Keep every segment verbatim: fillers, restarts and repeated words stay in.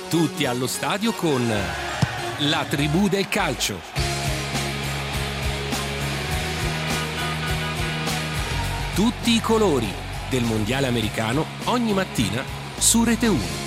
Tutti allo stadio con la tribù del calcio. Tutti i colori del mondiale americano ogni mattina su Rete uno.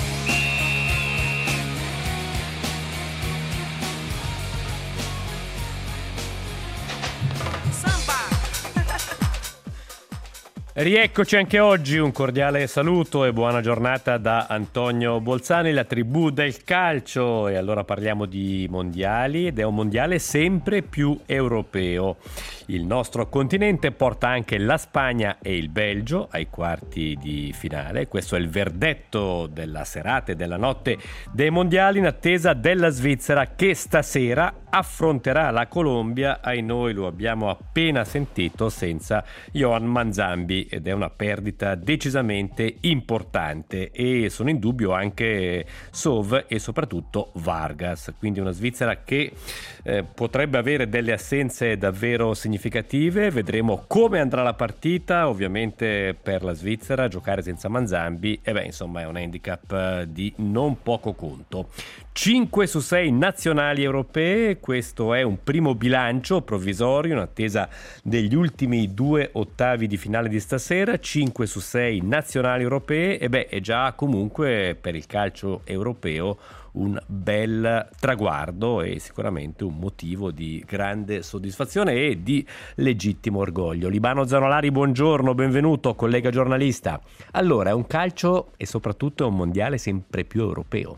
Rieccoci anche oggi, un cordiale saluto e buona giornata da Antonio Bolzani, la tribù del calcio. E allora parliamo di mondiali ed è un mondiale sempre più europeo. Il nostro continente porta anche la Spagna e il Belgio ai quarti di finale. Questo è il verdetto della serata e della notte dei mondiali, in attesa della Svizzera che stasera affronterà la Colombia. Ai noi lo abbiamo appena sentito, senza Johan Manzambi, ed è una perdita decisamente importante, e sono in dubbio anche Sov e soprattutto Vargas, quindi una Svizzera che eh, potrebbe avere delle assenze davvero significative. Vedremo come andrà la partita. Ovviamente per la Svizzera giocare senza Manzambi e beh, insomma è un handicap di non poco conto. cinque su sei nazionali europee, questo è un primo bilancio provvisorio in attesa degli ultimi due ottavi di finale di stasera. Cinque su sei nazionali europee e beh, è già comunque per il calcio europeo un bel traguardo e sicuramente un motivo di grande soddisfazione e di legittimo orgoglio. Libano Zanolari, buongiorno, benvenuto, collega giornalista. Allora, è un calcio e soprattutto è un mondiale sempre più europeo.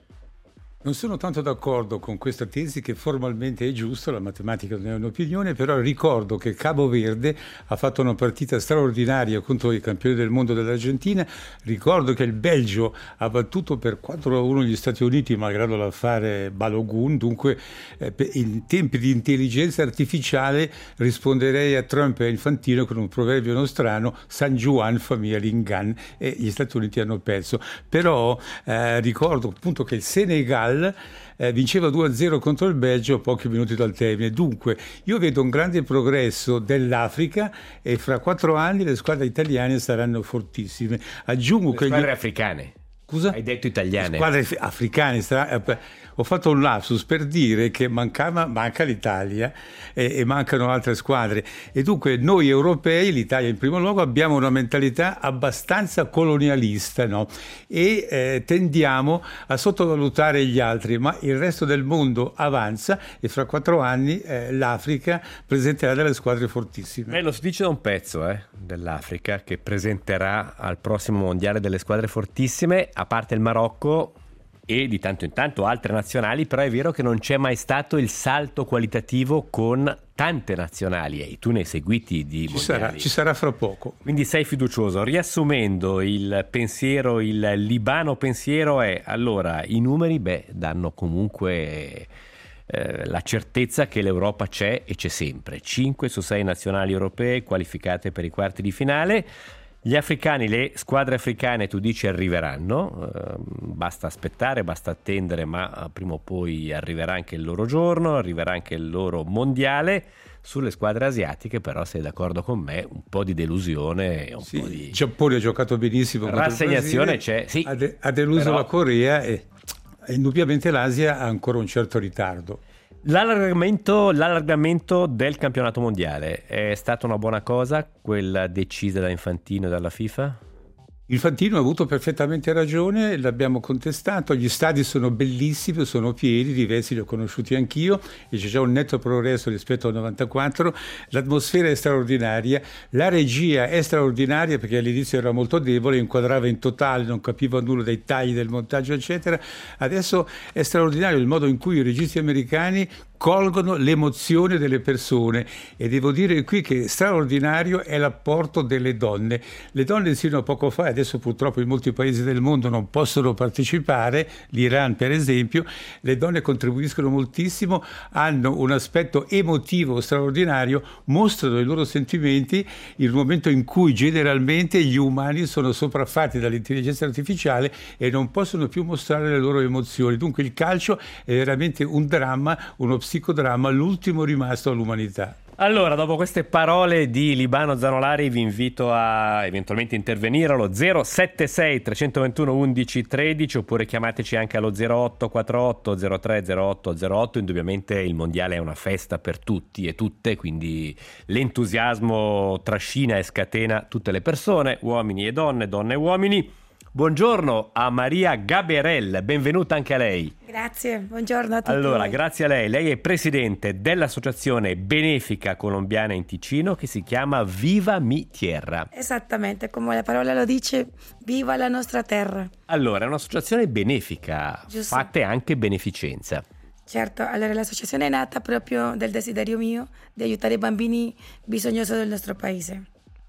Non sono tanto d'accordo con questa tesi, che formalmente è giusta, la matematica non è un'opinione, però ricordo che Cabo Verde ha fatto una partita straordinaria contro i campioni del mondo dell'Argentina, ricordo che il Belgio ha battuto per quattro a uno gli Stati Uniti, malgrado l'affare Balogun, dunque eh, in tempi di intelligenza artificiale risponderei a Trump e a Infantino con un proverbio nostrano: San Juan famiglia Lingan, e gli Stati Uniti hanno perso. Però eh, ricordo appunto che il Senegal Eh, vinceva due a zero contro il Belgio a pochi minuti dal termine. Dunque io vedo un grande progresso dell'Africa e fra quattro anni le squadre italiane saranno fortissime. Aggiungo le che squadre gli... africane. Scusa? Hai detto italiane. Le squadre africane. Ho fatto un lapsus per dire che mancava, manca l'Italia e, e mancano altre squadre, e dunque noi europei, l'Italia in primo luogo, abbiamo una mentalità abbastanza colonialista, no? E eh, tendiamo a sottovalutare gli altri, ma il resto del mondo avanza e fra quattro anni eh, l'Africa presenterà delle squadre fortissime. Eh, lo si dice da un pezzo eh, dell'Africa che presenterà al prossimo mondiale delle squadre fortissime, a parte il Marocco e di tanto in tanto altre nazionali. Però è vero che non c'è mai stato il salto qualitativo con tante nazionali, e tu ne hai seguiti di ci mondiali. sarà, ci sarà fra poco. Quindi sei fiducioso. Riassumendo il pensiero, il libano pensiero è: allora, i numeri beh danno comunque eh, la certezza che l'Europa c'è e c'è sempre. cinque su sei nazionali europee qualificate per i quarti di finale. Gli africani, le squadre africane, tu dici arriveranno, eh, basta aspettare, basta attendere, ma prima o poi arriverà anche il loro giorno, arriverà anche il loro mondiale. Sulle squadre asiatiche però, sei d'accordo con me, un po' di delusione e un sì, po' di... Il Giappone ha giocato benissimo, rassegnazione c'è, sì, ha, de- ha deluso però... la Corea e indubbiamente l'Asia ha ancora un certo ritardo. L'allargamento, l'allargamento del campionato mondiale è stata una buona cosa, quella decisa da Infantino e dalla FIFA? Infantino ha avuto perfettamente ragione, l'abbiamo contestato, gli stadi sono bellissimi, sono pieni, diversi li ho conosciuti anch'io e c'è già un netto progresso rispetto al novantaquattro, l'atmosfera è straordinaria, la regia è straordinaria perché all'inizio era molto debole, inquadrava in totale, non capiva nulla dei tagli, del montaggio eccetera. Adesso è straordinario il modo in cui i registi americani colgono l'emozione delle persone, e devo dire qui che straordinario è l'apporto delle donne. Le donne sino a poco fa, adesso purtroppo in molti paesi del mondo non possono partecipare, l'Iran per esempio, le donne contribuiscono moltissimo, hanno un aspetto emotivo straordinario, mostrano i loro sentimenti in un momento in cui generalmente gli umani sono sopraffatti dall'intelligenza artificiale e non possono più mostrare le loro emozioni. Dunque il calcio è veramente un dramma, uno psicodramma, l'ultimo rimasto all'umanità. Allora, dopo queste parole di Libano Zanolari vi invito a eventualmente intervenire allo zero sette sei tre due uno undici tredici oppure chiamateci anche allo zero otto quattro otto zero tre zero otto zero otto. Indubbiamente il mondiale è una festa per tutti e tutte, quindi l'entusiasmo trascina e scatena tutte le persone, uomini e donne, donne e uomini. Buongiorno a Maria Gaberel, benvenuta anche a lei. Grazie, buongiorno a tutti. Allora, grazie a lei. Lei è presidente dell'associazione benefica colombiana in Ticino che si chiama Viva Mi Tierra. Esattamente, come la parola lo dice, viva la nostra terra. Allora, è un'associazione benefica, Giusto. fate anche beneficenza. Certo, allora l'associazione è nata proprio del desiderio mio di aiutare i bambini bisognosi del nostro paese.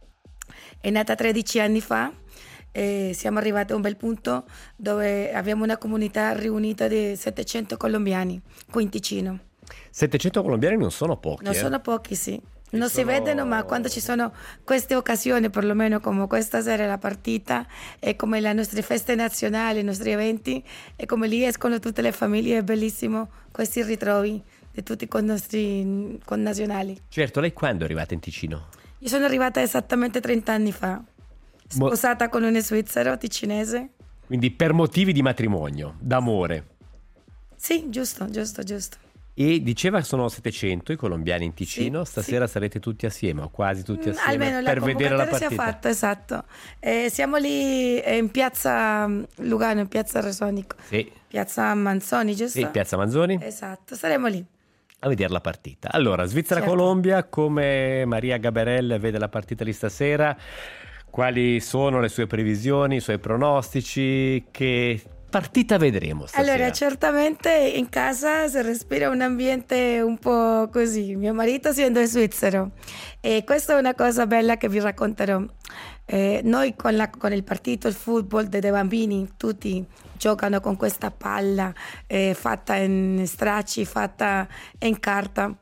È nata tredici anni fa. E siamo arrivati a un bel punto dove abbiamo una comunità riunita di settecento colombiani qui in Ticino. settecento colombiani non sono pochi. Non eh. sono pochi, sì. Non sono... si vedono, ma quando ci sono queste occasioni, perlomeno come questa sera la partita, e come le nostre feste nazionali, i nostri eventi, e come lì escono tutte le famiglie, è bellissimo questi ritrovi di tutti con i nostri connazionali. Certo, lei quando è arrivata in Ticino? Io sono arrivata esattamente trenta anni fa. Sposata con un svizzero ticinese. Quindi per motivi di matrimonio, d'amore. Sì, giusto, giusto, giusto. E diceva sono settecento i colombiani in Ticino, sì, stasera sì. sarete tutti assieme o quasi tutti assieme Almeno per la vedere la partita. Si è fatta, esatto. Eh, siamo lì in piazza Lugano, in piazza Resonico. Sì. Piazza Manzoni, giusto? Sì, piazza Manzoni. Esatto, saremo lì. A vedere la partita. Allora, Svizzera-Colombia, certo. Come Maria Gaberel vede la partita di stasera? Quali sono le sue previsioni, i suoi pronostici? Che partita vedremo stasera? Allora, certamente in casa si respira un ambiente un po' così. Mio marito essendo svizzero. E questa è una cosa bella che vi racconterò. Eh, noi con, la, con il partito, il football dei bambini, tutti giocano con questa palla eh, fatta in stracci, fatta in carta.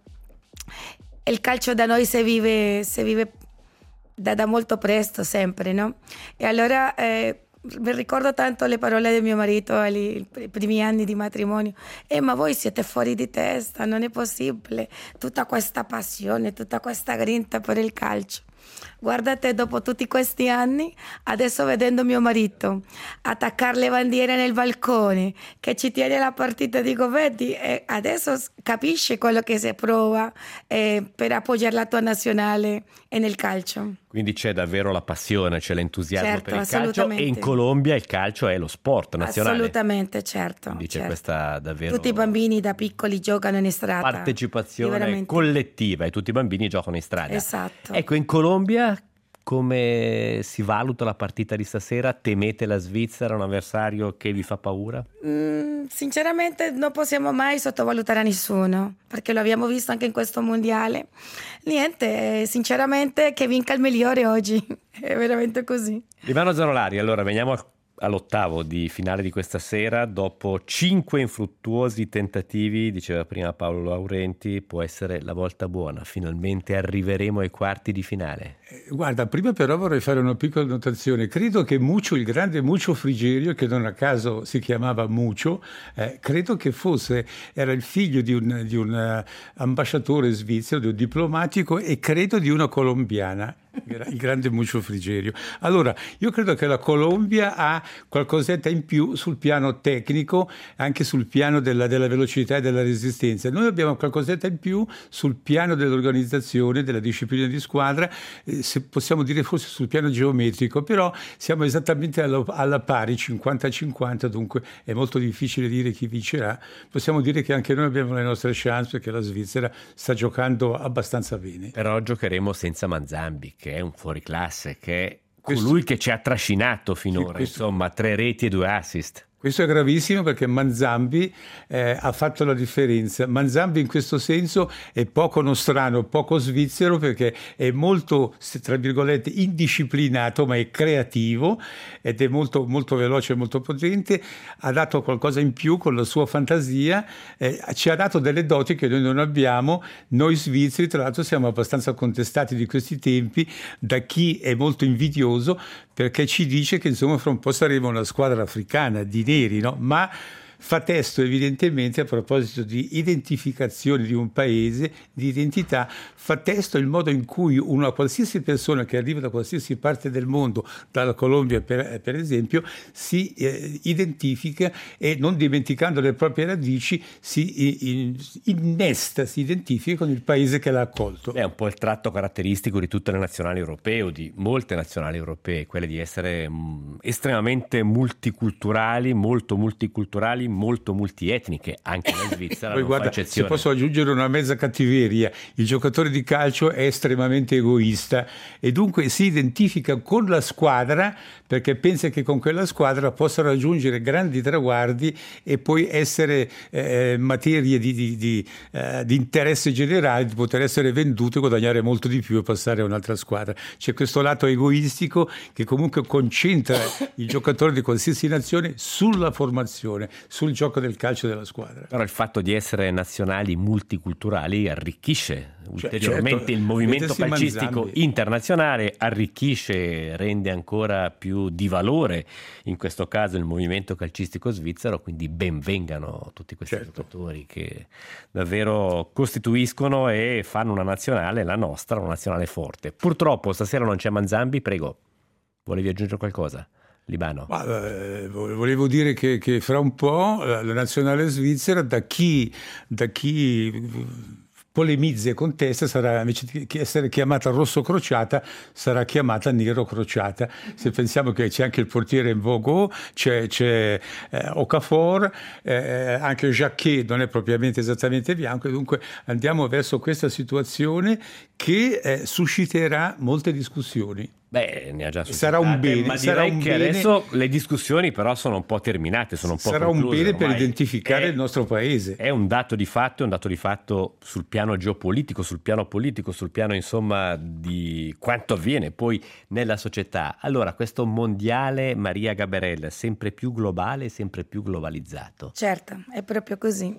Il calcio da noi si vive... Si vive Da, da molto presto, sempre, no? E allora eh, mi ricordo tanto le parole di mio marito ai primi anni di matrimonio. Eh, ma voi siete fuori di testa, non è possibile. Tutta questa passione, tutta questa grinta per il calcio. Guardate, dopo tutti questi anni, adesso vedendo mio marito attaccare le bandiere nel balcone, che ci tiene la partita, dico, vedi, eh, adesso capisce quello che si prova eh, per appoggiare la tua nazionale e nel calcio. Quindi c'è davvero la passione, c'è l'entusiasmo certo, per il calcio e in Colombia il calcio è lo sport nazionale. Assolutamente, certo. Quindi c'è certo. questa davvero... Tutti i bambini da piccoli giocano in strada. Partecipazione collettiva e tutti i bambini giocano in strada. Esatto. Ecco, in Colombia come si valuta la partita di stasera? Temete la Svizzera, un avversario che vi fa paura? Mm, sinceramente non possiamo mai sottovalutare a nessuno, perché lo abbiamo visto anche in questo mondiale. Niente, sinceramente che vinca il migliore oggi, è veramente così. Libano Zanolari, allora veniamo a all'ottavo di finale di questa sera, dopo cinque infruttuosi tentativi, diceva prima Paolo Laurenti, può essere la volta buona, finalmente arriveremo ai quarti di finale. Eh, guarda, prima però vorrei fare una piccola notazione. Credo che Muccio, il grande Muccio Frigerio, che non a caso si chiamava Muccio, eh, credo che fosse, era il figlio di un, di un uh, ambasciatore svizzero, di un diplomatico e credo di una colombiana. Il grande Muccio Frigerio. Allora, io credo che la Colombia ha qualcosetta in più sul piano tecnico, anche sul piano della, della velocità e della resistenza. Noi abbiamo qualcosetta in più sul piano dell'organizzazione, della disciplina di squadra, eh, se possiamo dire forse sul piano geometrico, però siamo esattamente alla, alla pari, cinquanta a cinquanta, dunque è molto difficile dire chi vincerà. Possiamo dire che anche noi abbiamo le nostre chance perché la Svizzera sta giocando abbastanza bene. Però giocheremo senza Manzambi, che è un fuoriclasse, che è colui che ci ha trascinato finora, sì, questo... insomma, tre reti e due assist. Questo è gravissimo perché Manzambi eh, ha fatto la differenza. Manzambi in questo senso è poco nostrano, poco svizzero perché è molto, tra virgolette, indisciplinato ma è creativo ed è molto, molto veloce e molto potente. Ha dato qualcosa in più con la sua fantasia, eh, ci ha dato delle doti che noi non abbiamo. Noi svizzeri tra l'altro siamo abbastanza contestati di questi tempi da chi è molto invidioso perché ci dice che insomma fra un po' saremo una squadra africana di neri, no? Ma fa testo evidentemente a proposito di identificazione di un paese, di identità, fa testo il modo in cui una qualsiasi persona che arriva da qualsiasi parte del mondo, dalla Colombia per, per esempio, si eh, identifica e, non dimenticando le proprie radici, si in, innesta, si identifica con il paese che l'ha accolto. È un po' il tratto caratteristico di tutte le nazionali europee o di molte nazionali europee, quelle di essere mh, estremamente multiculturali, molto multiculturali, molto multietniche. Anche la Svizzera Poi non guarda, fa eccezione. se posso aggiungere una mezza cattiveria, il giocatore di calcio è estremamente egoista e dunque si identifica con la squadra perché pensa che con quella squadra possa raggiungere grandi traguardi e poi essere eh, materia di, di, di, eh, di interesse generale, di poter essere venduto e guadagnare molto di più e passare a un'altra squadra. C'è questo lato egoistico che comunque concentra il giocatore di qualsiasi nazione sulla formazione, sul gioco del calcio della squadra. Però il fatto di essere nazionali multiculturali arricchisce ulteriormente certo, il movimento vedessi calcistico Manzambi. internazionale, arricchisce, rende ancora più di valore in questo caso il movimento calcistico svizzero, quindi ben vengano tutti questi Certo. giocatori che davvero costituiscono e fanno una nazionale, la nostra, una nazionale forte. Purtroppo stasera non c'è Manzambi, prego, volevi aggiungere qualcosa? Libano. Ma, eh, volevo dire che, che fra un po' la, la nazionale svizzera, da chi, da chi polemizza e contesta, sarà, invece di essere chiamata rosso crociata, sarà chiamata nero crociata. Se pensiamo che c'è anche il portiere Mvogo, c'è, c'è eh, Okafor, eh, anche Jacquet non è propriamente esattamente bianco, e dunque andiamo verso questa situazione che eh, susciterà molte discussioni. Beh, ne ha già suscitate, Sarà un bene, ma sarà direi un che bene. adesso le discussioni però sono un po' terminate, sono un po' Sarà concluse. un bene per Ormai identificare è, il nostro paese. È un dato di fatto, è un dato di fatto sul piano geopolitico, sul piano politico, sul piano insomma di quanto avviene poi nella società. Allora, questo mondiale Maria Gabriella sempre più globale, sempre più globalizzato. Certo, è proprio così.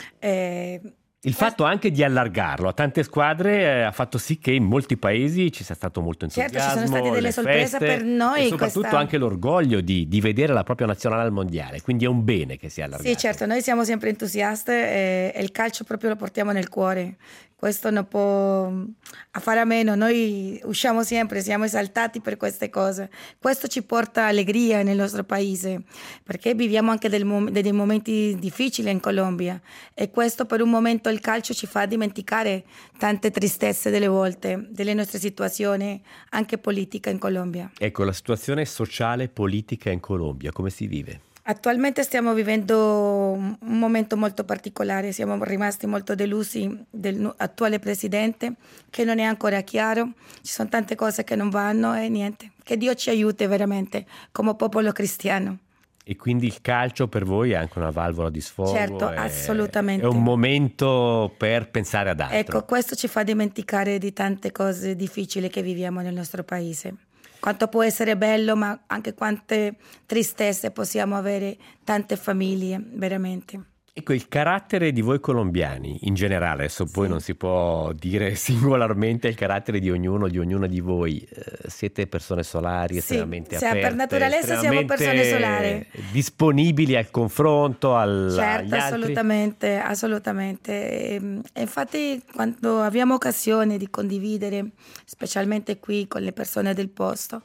Eh, Il fatto anche di allargarlo a tante squadre eh, ha fatto sì che in molti paesi ci sia stato molto entusiasmo, Certo, ci sono state delle le sorprese feste, per noi e soprattutto questa- anche l'orgoglio di, di vedere la propria nazionale al mondiale, quindi è un bene che sia allargato. Sì, certo, noi siamo sempre entusiasti e, e il calcio proprio lo portiamo nel cuore. Questo non può a fare a meno, noi usciamo sempre, siamo esaltati per queste cose. Questo ci porta allegria nel nostro paese, perché viviamo anche del mom- dei momenti difficili in Colombia e questo per un momento il calcio ci fa dimenticare tante tristezze delle volte, delle nostre situazioni anche politiche in Colombia. Ecco, la situazione sociale politica in Colombia, come si vive? Attualmente stiamo vivendo un momento molto particolare, siamo rimasti molto delusi dell'attuale presidente che non è ancora chiaro, ci sono tante cose che non vanno e niente, che Dio ci aiuti veramente come popolo cristiano. E quindi il calcio per voi è anche una valvola di sfogo? Certo, è, assolutamente. È un momento per pensare ad altro. Ecco, questo ci fa dimenticare di tante cose difficili che viviamo nel nostro paese. Quanto può essere bello, ma anche quante tristezze possiamo avere, tante famiglie, veramente. Ecco, il carattere di voi colombiani, in generale, adesso poi Sì. non si può dire singolarmente il carattere di ognuno, di ognuna di voi. Eh, siete persone solari, Sì, estremamente sì, per aperte, naturalezza siamo persone solari. disponibili al confronto, al, agli Certo, altri. assolutamente, assolutamente. E, e infatti quando abbiamo occasione di condividere, specialmente qui con le persone del posto,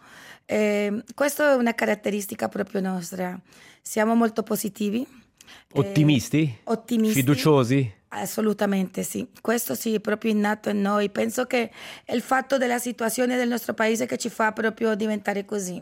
eh, questa è una caratteristica proprio nostra. Siamo molto positivi. Ottimisti? Eh, ottimisti. Fiduciosi? Assolutamente sì, questo sì, è proprio innato in noi. Penso che è il fatto della situazione del nostro paese che ci fa proprio diventare così.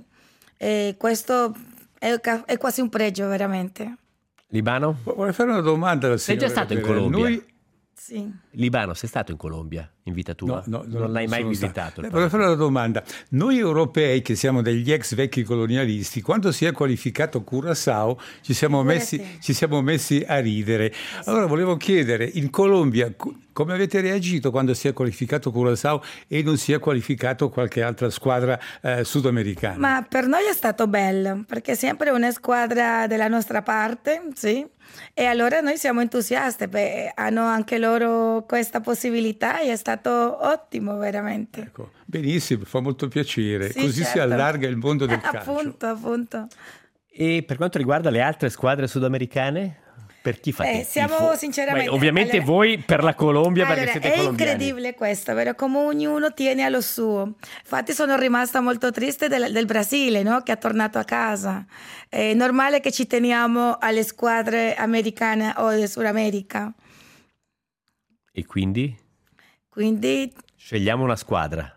E questo è, è quasi un pregio, veramente. Libano? Vorrei fare una domanda alla Sei signora già stato in Gabriella. Colombia? Noi... Sì. Libano, sei stato in Colombia in vita tua? No, no, non l'hai mai sono visitato? stato. il Eh, vorrei fare una domanda. Noi europei, che siamo degli ex vecchi colonialisti, quando si è qualificato Curaçao ci siamo, messi, ci siamo messi a ridere. Allora volevo chiedere, in Colombia come avete reagito quando si è qualificato Curaçao e non si è qualificato qualche altra squadra eh, sudamericana? Ma per noi è stato bello, perché è sempre una squadra della nostra parte, sì. E allora noi siamo entusiasti, beh, hanno anche loro questa possibilità e è stato ottimo veramente. Ecco, benissimo, fa molto piacere, Sì, così certo. si allarga il mondo del calcio. Appunto, appunto. E per quanto riguarda le altre squadre sudamericane, Per chi fate Eh, il siamo tifo? sinceramente... Beh, ovviamente allora- voi per la Colombia Allora, perché siete è colombiani. incredibile questo, vero? Come ognuno tiene a lo suo. Infatti sono rimasta molto triste del, del Brasile, no? Che è tornato a casa. È normale che ci teniamo alle squadre americane o del Sud America. E quindi Quindi, scegliamo una squadra.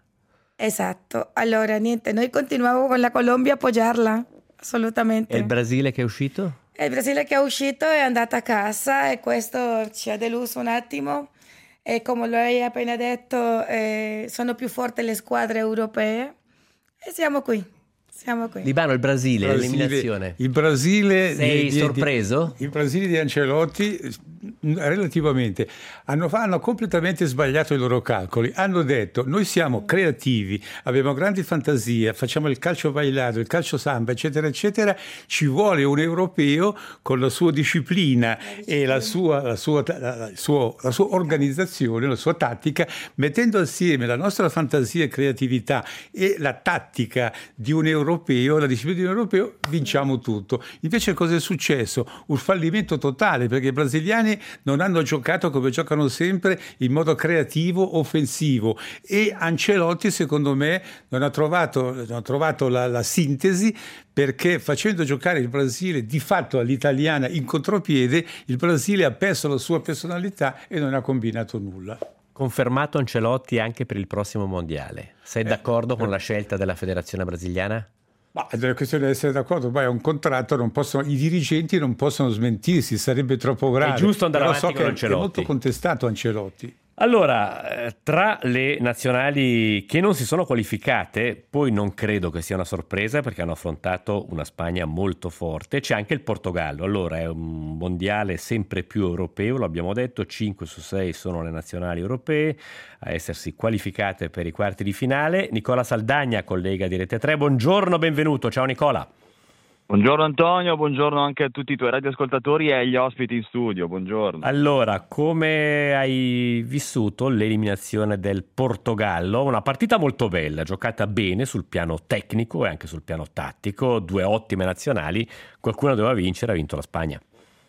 esatto. Allora, niente, noi continuiamo con la Colombia a appoggiarla, assolutamente. E il Brasile che è uscito? E il Brasile che è uscito è andato a casa e questo ci ha deluso un attimo. E come lo hai appena detto, eh, sono più forti le squadre europee e siamo qui. Siamo qui. Libano, il Brasile, Brasile- l'eliminazione. Il Brasile Sei di- di- sorpreso? di- il Brasile di Ancelotti mh, relativamente hanno, hanno completamente sbagliato i loro calcoli. Hanno detto: noi siamo creativi, abbiamo grandi fantasie, facciamo il calcio bailato, il calcio samba, eccetera, eccetera. Ci vuole un europeo con la sua disciplina e la sua, la sua, la, la- il suo- la sua organizzazione, la sua tattica, mettendo assieme la nostra fantasia e creatività e la tattica di un europeo, la disciplina di un europeo, vinciamo tutto. Invece cosa è successo? Un fallimento totale, perché i brasiliani non hanno giocato come giocano sempre, in modo creativo, offensivo, e Ancelotti secondo me non ha trovato, non ha trovato la, la sintesi, perché facendo giocare il Brasile di fatto all'italiana in contropiede, il Brasile ha perso la sua personalità e non ha combinato nulla. Confermato Ancelotti anche per il prossimo mondiale. Sei d'accordo con la scelta della federazione brasiliana? Ma è una questione di essere d'accordo, poi è un contratto, non possono, i dirigenti non possono smentirsi, sarebbe troppo grave. È giusto andare Però avanti so con che è Ancelotti. molto contestato Ancelotti. Allora, eh, tra le nazionali che non si sono qualificate, poi non credo che sia una sorpresa perché hanno affrontato una Spagna molto forte, c'è anche il Portogallo. Allora è un mondiale sempre più europeo, lo abbiamo detto, cinque su sei sono le nazionali europee a essersi qualificate per i quarti di finale. Nicola Saldagna, collega di Rete tre, buongiorno, benvenuto, ciao Nicola. Buongiorno Antonio, buongiorno anche a tutti i tuoi radioascoltatori e agli ospiti in studio, buongiorno. Allora, come hai vissuto l'eliminazione del Portogallo? Una partita molto bella, giocata bene sul piano tecnico e anche sul piano tattico, due ottime nazionali, qualcuno doveva vincere, ha vinto la Spagna.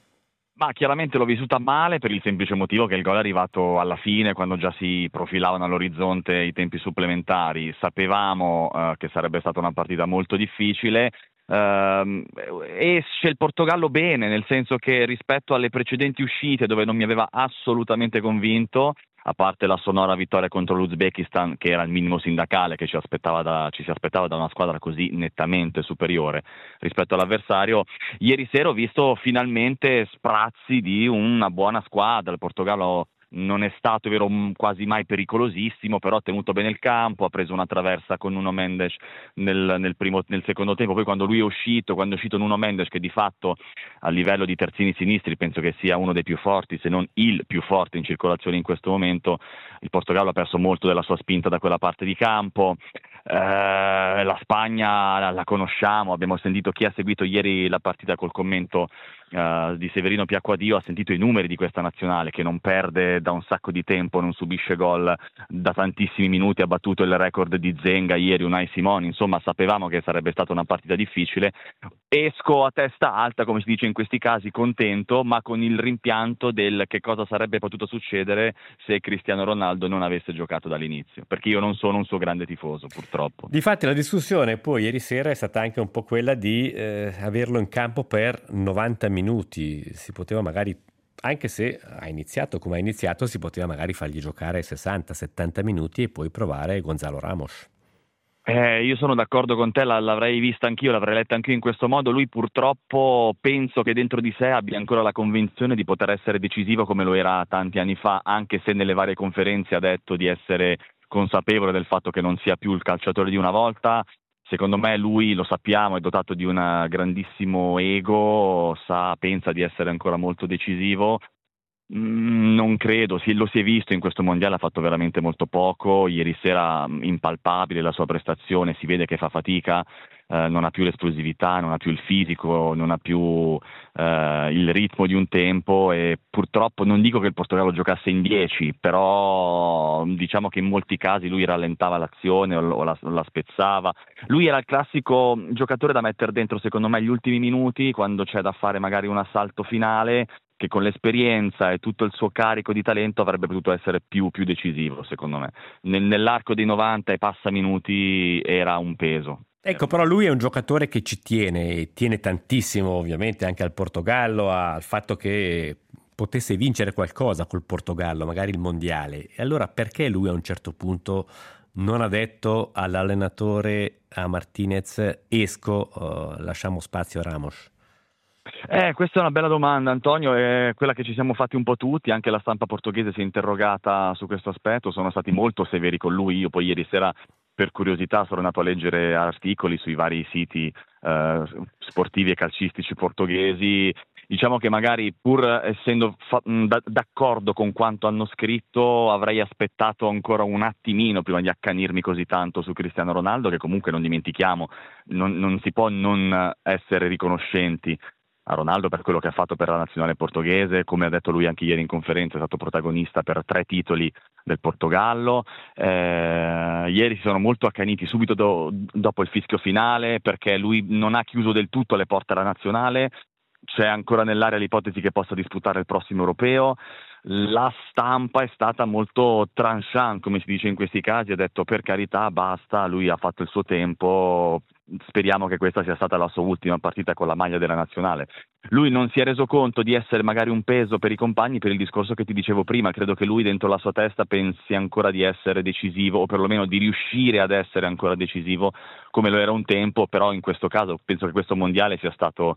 Ma chiaramente l'ho vissuta male per il semplice motivo che il gol è arrivato alla fine, quando già si profilavano all'orizzonte i tempi supplementari. Sapevamo eh, che sarebbe stata una partita molto difficile. Uh, esce il Portogallo bene, nel senso che rispetto alle precedenti uscite dove non mi aveva assolutamente convinto, a parte la sonora vittoria contro l'Uzbekistan, che era il minimo sindacale che ci aspettava da, ci si aspettava da una squadra così nettamente superiore rispetto all'avversario, ieri sera ho visto finalmente sprazzi di una buona squadra. Il Portogallo non è stato, è vero, quasi mai pericolosissimo, però ha tenuto bene il campo, ha preso una traversa con Nuno Mendes nel, nel, primo, nel secondo tempo. Poi quando lui è uscito, quando è uscito Nuno Mendes, che di fatto a livello di terzini sinistri penso che sia uno dei più forti, se non il più forte in circolazione in questo momento, il Portogallo ha perso molto della sua spinta da quella parte di campo. Eh, la Spagna la, la conosciamo, abbiamo sentito, chi ha seguito ieri la partita col commento Uh, di Severino Piacquadio ha sentito i numeri di questa nazionale che non perde da un sacco di tempo, non subisce gol da tantissimi minuti, ha battuto il record di Zenga ieri, Unai Simon. Insomma, sapevamo che sarebbe stata una partita difficile. Esco a testa alta, come si dice in questi casi, contento, ma con il rimpianto del che cosa sarebbe potuto succedere se Cristiano Ronaldo non avesse giocato dall'inizio, perché io non sono un suo grande tifoso, purtroppo. Difatti la discussione poi ieri sera è stata anche un po' quella di eh, averlo in campo per novanta minuti. minuti, si poteva magari, anche se ha iniziato come ha iniziato, si poteva magari fargli giocare sessanta settanta minuti e poi provare Gonzalo Ramos. Eh, io sono d'accordo con te, l'avrei vista anch'io, l'avrei letta anch'io in questo modo. Lui purtroppo penso che dentro di sé abbia ancora la convinzione di poter essere decisivo come lo era tanti anni fa, anche se nelle varie conferenze ha detto di essere consapevole del fatto che non sia più il calciatore di una volta. Secondo me lui, lo sappiamo, è dotato di un grandissimo ego, sa, pensa di essere ancora molto decisivo. Mm, non credo, sì, lo si è visto in questo mondiale, ha fatto veramente molto poco. Ieri sera impalpabile la sua prestazione, si vede che fa fatica, eh, non ha più l'esplosività, non ha più il fisico, non ha più eh, il ritmo di un tempo, e purtroppo non dico che il Portogallo giocasse in dieci, però diciamo che in molti casi lui rallentava l'azione o, o, la, o la spezzava. Lui era il classico giocatore da mettere dentro, secondo me, gli ultimi minuti, quando c'è da fare magari un assalto finale, che con l'esperienza e tutto il suo carico di talento avrebbe potuto essere più, più decisivo, secondo me. Nel, nell'arco dei novanta e passa minuti era un peso. Ecco, però lui è un giocatore che ci tiene, e tiene tantissimo ovviamente anche al Portogallo, al fatto che potesse vincere qualcosa col Portogallo, magari il mondiale. E allora perché lui a un certo punto non ha detto all'allenatore, a Martinez, esco, uh, lasciamo spazio a Ramos? Eh, questa è una bella domanda, Antonio, è quella che ci siamo fatti un po' tutti, anche la stampa portoghese si è interrogata su questo aspetto, sono stati molto severi con lui. Io poi ieri sera per curiosità sono andato a leggere articoli sui vari siti eh, sportivi e calcistici portoghesi. Diciamo che magari pur essendo fa- d- d'accordo con quanto hanno scritto avrei aspettato ancora un attimino prima di accanirmi così tanto su Cristiano Ronaldo, che comunque non dimentichiamo, non, non si può non essere riconoscenti a Ronaldo per quello che ha fatto per la nazionale portoghese. Come ha detto lui anche ieri in conferenza, è stato protagonista per tre titoli del Portogallo. Eh, ieri si sono molto accaniti subito do- dopo il fischio finale, perché lui non ha chiuso del tutto le porte alla nazionale. C'è ancora nell'aria l'ipotesi che possa disputare il prossimo europeo. La stampa è stata molto tranchant, come si dice in questi casi, ha detto per carità basta, lui ha fatto il suo tempo, speriamo che questa sia stata la sua ultima partita con la maglia della nazionale. Lui non si è reso conto di essere magari un peso per i compagni, per il discorso che ti dicevo prima. Credo che lui dentro la sua testa pensi ancora di essere decisivo, o perlomeno di riuscire ad essere ancora decisivo come lo era un tempo, però in questo caso penso che questo mondiale sia stato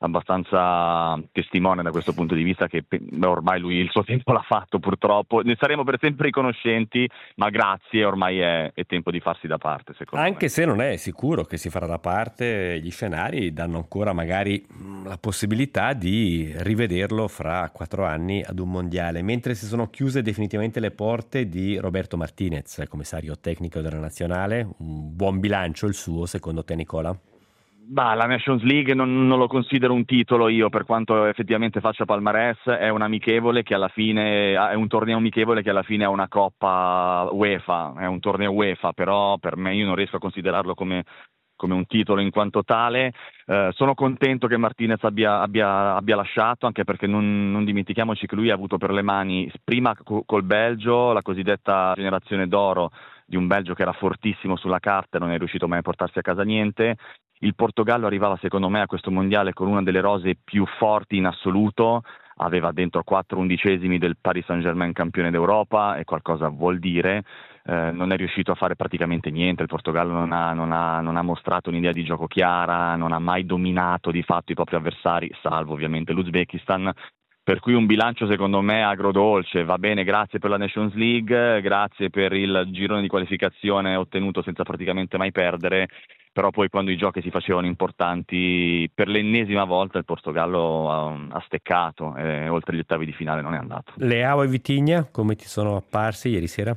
abbastanza testimone da questo punto di vista, che beh, ormai lui il suo tempo l'ha fatto, purtroppo ne saremo per sempre riconoscenti, ma grazie, ormai è, è tempo di farsi da parte, secondo Anche me. se non è sicuro che si farà da parte, gli scenari danno ancora magari la possibilità di rivederlo fra quattro anni ad un mondiale, mentre si sono chiuse definitivamente le porte di Roberto Martinez, commissario tecnico della nazionale. Un buon bilancio il suo, secondo te, Nicola? Bah, la Nations League non, non lo considero un titolo io, per quanto effettivamente faccia palmarès. È un amichevole che alla fine è un torneo amichevole che alla fine ha una coppa UEFA, è un torneo UEFA, però per me io non riesco a considerarlo come, come un titolo in quanto tale. Eh, sono contento che Martinez abbia, abbia, abbia lasciato, anche perché non, non dimentichiamoci che lui ha avuto per le mani prima co- col Belgio la cosiddetta generazione d'oro di un Belgio che era fortissimo sulla carta e non è riuscito mai a portarsi a casa niente. Il Portogallo arrivava secondo me a questo mondiale con una delle rose più forti in assoluto, aveva dentro quattro undicesimi del Paris Saint-Germain campione d'Europa, e qualcosa vuol dire. Eh, non è riuscito a fare praticamente niente, il Portogallo non ha, non ha, non ha mostrato un'idea di gioco chiara, non ha mai dominato di fatto i propri avversari, salvo ovviamente l'Uzbekistan. Per cui un bilancio secondo me agrodolce. Va bene, grazie per la Nations League, grazie per il girone di qualificazione ottenuto senza praticamente mai perdere, però poi quando i giochi si facevano importanti per l'ennesima volta il Portogallo ha, ha steccato e oltre gli ottavi di finale non è andato. Leao e Vitinha come ti sono apparsi ieri sera?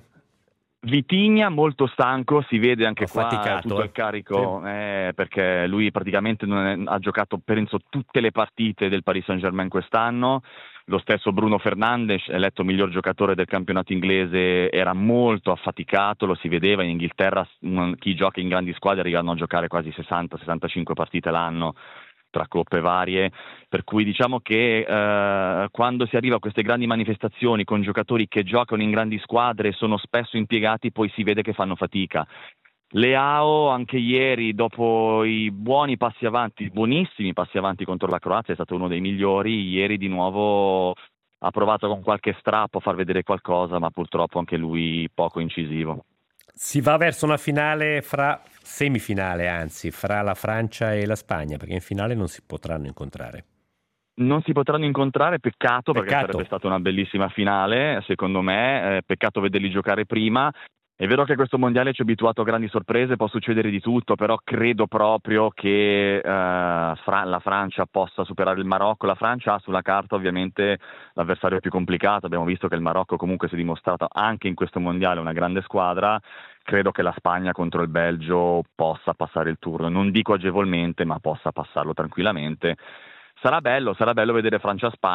Vitinha molto stanco, si vede anche Ho qua faticato, tutto eh. il carico, Sì. eh, perché lui praticamente non è, ha giocato penso tutte le partite del Paris Saint-Germain quest'anno. Lo stesso Bruno Fernandes, eletto miglior giocatore del campionato inglese, era molto affaticato, lo si vedeva. In Inghilterra chi gioca in grandi squadre arrivano a giocare quasi sessanta sessantacinque partite l'anno tra coppe varie, per cui diciamo che eh, quando si arriva a queste grandi manifestazioni con giocatori che giocano in grandi squadre e sono spesso impiegati, poi si vede che fanno fatica. Leao anche ieri, dopo i buoni passi avanti, buonissimi passi avanti contro la Croazia, è stato uno dei migliori. Ieri di nuovo ha provato con qualche strappo a far vedere qualcosa, ma purtroppo anche lui poco incisivo. Si va verso una finale fra semifinale, anzi, fra la Francia e la Spagna, perché in finale non si potranno incontrare. Non si potranno incontrare, peccato, perché Peccato. sarebbe stata una bellissima finale, secondo me, eh, peccato vederli giocare prima. È vero che questo mondiale ci ha abituato a grandi sorprese, può succedere di tutto, però credo proprio che eh, Fra- la Francia possa superare il Marocco. La Francia ha sulla carta ovviamente l'avversario più complicato, abbiamo visto che il Marocco comunque si è dimostrato anche in questo mondiale una grande squadra. Credo che la Spagna contro il Belgio possa passare il turno, non dico agevolmente, ma possa passarlo tranquillamente. Sarà bello, sarà bello vedere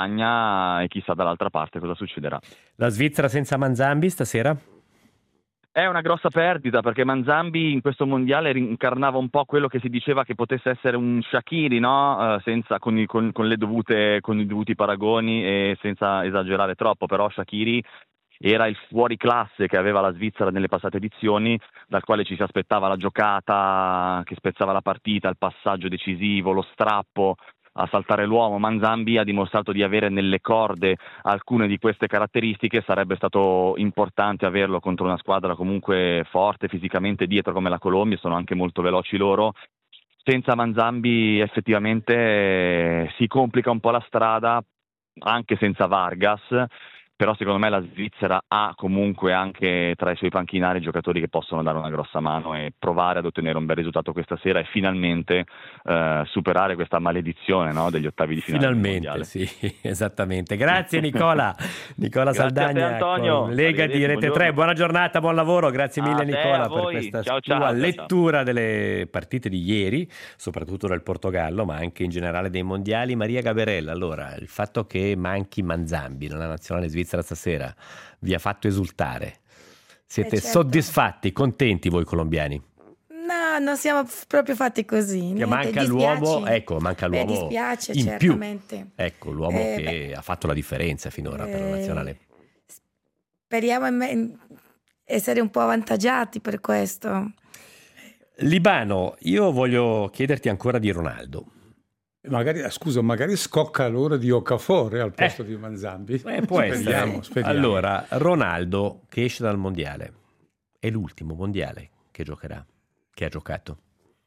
Francia-Spagna e chissà dall'altra parte cosa succederà. La Svizzera senza Manzambi stasera? È una grossa perdita perché Manzambi in questo mondiale incarnava un po' quello che si diceva che potesse essere un Shaqiri, no? Uh, senza, con, i, con, con, le dovute, con i dovuti paragoni e senza esagerare troppo, però Shaqiri era il fuoriclasse che aveva la Svizzera nelle passate edizioni, dal quale ci si aspettava la giocata che spezzava la partita, il passaggio decisivo, lo strappo a saltare l'uomo. Manzambi ha dimostrato di avere nelle corde alcune di queste caratteristiche. Sarebbe stato importante averlo contro una squadra comunque forte fisicamente dietro come la Colombia, sono anche molto veloci loro. Senza Manzambi effettivamente eh, si complica un po' la strada, anche senza Vargas, però secondo me la Svizzera ha comunque anche tra i suoi panchinari giocatori che possono dare una grossa mano e provare ad ottenere un bel risultato questa sera e finalmente eh, superare questa maledizione, no, degli ottavi di finale. Finalmente, sì, esattamente. Grazie Nicola. Nicola Grazie Saldagna, a te, Antonio. Lega di Rete tre. Buona giornata, buon lavoro. Grazie mille a te, Nicola per voi. questa ciao, tua ciao, lettura ciao. delle partite di ieri, soprattutto del Portogallo, ma anche in generale dei mondiali. Maria Gaberella, allora, il fatto che manchi Manzambi nella nazionale svizzera stasera vi ha fatto esultare? Siete eh certo. soddisfatti, contenti voi colombiani? No, non siamo proprio fatti così. Che niente, manca dispiace. l'uomo, ecco, manca Beh, l'uomo dispiace, in certamente. più. Ecco, l'uomo Eh, che beh, ha fatto la differenza finora eh, per la nazionale. Speriamo in in essere un po' avvantaggiati per questo. Libano, io voglio chiederti ancora di Ronaldo. Magari, scusa, magari scocca l'ora di Okafor al posto Eh. di Manzambi. Eh, può essere. Speriamo, speriamo. Allora, Ronaldo che esce dal mondiale, è l'ultimo mondiale che giocherà, che ha giocato.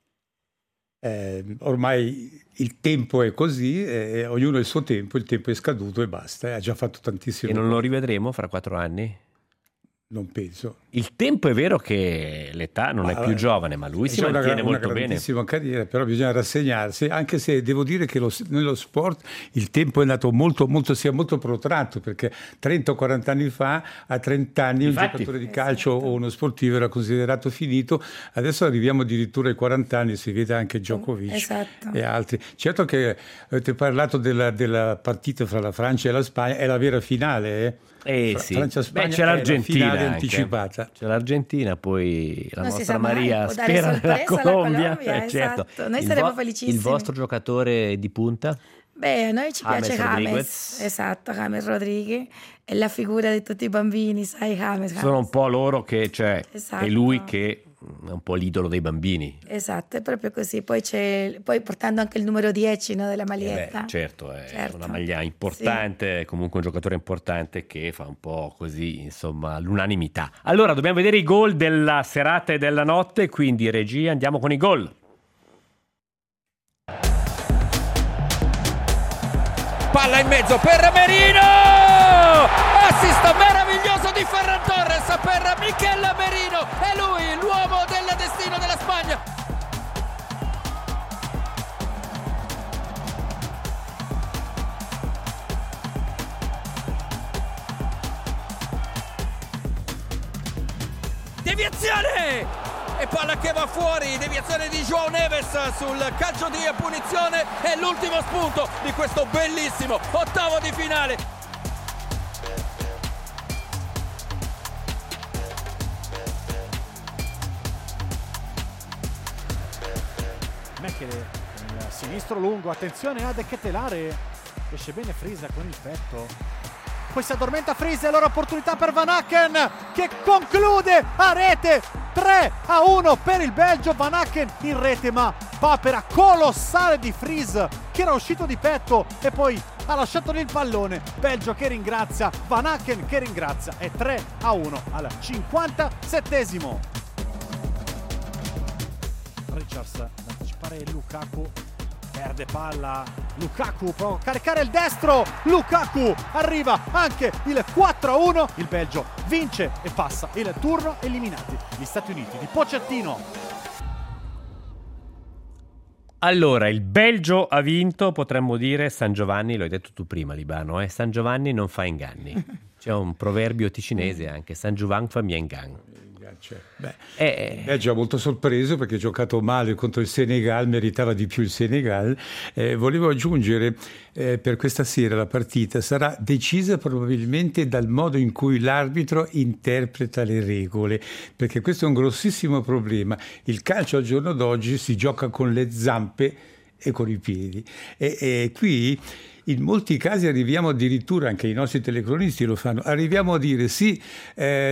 Eh, ormai il tempo è così, eh, ognuno ha il suo tempo, il tempo è scaduto e basta, eh, ha già fatto tantissimo. E non lo rivedremo fra quattro anni? Non penso. Il tempo è vero che l'età non Ma, è più giovane, ma lui si c'è mantiene una, molto una bene. grandissima carriera, però bisogna rassegnarsi, anche se devo dire che lo, nello sport il tempo è andato molto, molto, sia molto protratto, perché trenta o quaranta anni fa, a trenta anni Infatti. un giocatore di calcio o uno sportivo era considerato finito, adesso arriviamo addirittura ai quaranta anni, si vede anche Djokovic Esatto. e altri. Certo che avete parlato della, della partita fra la Francia e la Spagna, è la vera finale, eh? Eh Fra- sì. Francia-Spagna Beh, c'è è la l'Argentina finale anche. anticipata. C'è l'Argentina, poi la Non si nostra sa mai, Maria può dare spera nella sorpresa alla Colombia. Colombia, Eh, certo. esatto. Noi Il saremo vo- felicissimi. Il vostro giocatore di punta? Beh, a noi ci James piace James, Rodriguez. esatto, James Rodriguez, è la figura di tutti i bambini, sai, James. Sono James. un po' loro che, cioè, Esatto. è lui che è un po' l'idolo dei bambini. Esatto, è proprio così. Poi c'è, poi portando anche il numero dieci, no, della Eh maglietta. beh, certo, è Certo. una maglia importante, comunque un giocatore importante che fa un po' così, insomma, l'unanimità. Allora, dobbiamo vedere i gol della serata e della notte, quindi regia, andiamo con i gol. Palla in mezzo per Merino, assist meraviglioso di Ferran Torres per Michel Merino, è lui l'uomo del destino della Spagna. Deviazione! E palla che va fuori, deviazione di João Neves sul calcio di punizione, è l'ultimo spunto di questo bellissimo ottavo di finale. Mechele con il sinistro lungo, attenzione a Ketelare, esce bene Frisa con il petto. Poi si addormenta Frisa, allora opportunità per Van Aken che conclude a rete, tre a uno per il Belgio. Van Aken in rete, ma papera colossale di Frisa che era uscito di petto e poi ha lasciato lì il pallone. Belgio che ringrazia, Van Aken che ringrazia, è tre a uno al cinquantasettesimo. Richards ad anticipare Lukaku, perde palla, Lukaku può caricare il destro, Lukaku arriva anche il quattro a uno, il Belgio vince e passa il turno eliminati gli Stati Uniti di Pochettino. Allora, il Belgio ha vinto, potremmo dire San Giovanni, lo hai detto tu prima Libano, eh? San Giovanni non fa inganni. C'è un proverbio ticinese anche, San Giovanni fa Miengang. Beh, Eh, è già molto sorpreso perché ha giocato male contro il Senegal, meritava di più il Senegal. Eh, volevo aggiungere eh, per questa sera la partita sarà decisa probabilmente dal modo in cui l'arbitro interpreta le regole, perché questo è un grossissimo problema. Il calcio al giorno d'oggi si gioca con le zampe e con i piedi e, e qui in molti casi arriviamo addirittura, anche i nostri telecronisti lo fanno, arriviamo a dire sì, eh,